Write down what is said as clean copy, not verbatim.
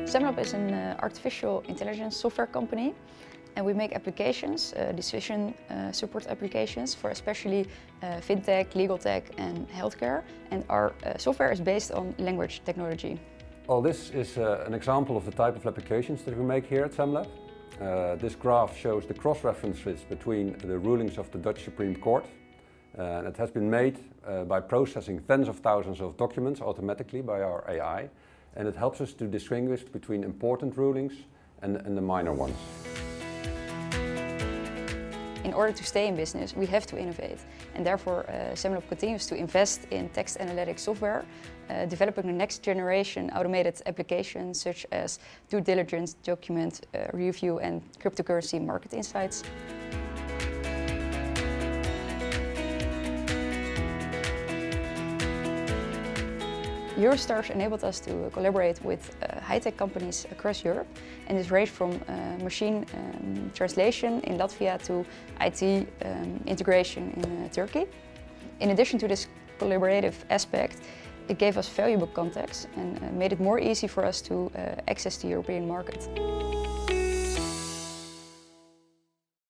Semlab is an artificial intelligence software company, and we make applications, decision support applications for especially fintech, legal tech and healthcare. And our software is based on language technology. Well, this is an example of the type of applications that we make here at Semlab. This graph shows the cross-references between the rulings of the Dutch Supreme Court. And it has been made by processing tens of thousands of documents automatically by our AI. And it helps us to distinguish between important rulings and the minor ones. In order to stay in business, we have to innovate. And therefore, Semlab continues to invest in text analytics software, developing the next generation automated applications such as due diligence, document review and cryptocurrency market insights. Eurostars enabled us to collaborate with high-tech companies across Europe, and this ranged from machine translation in Latvia to IT integration in Turkey. In addition to this collaborative aspect, it gave us valuable contacts and made it more easy for us to access the European market.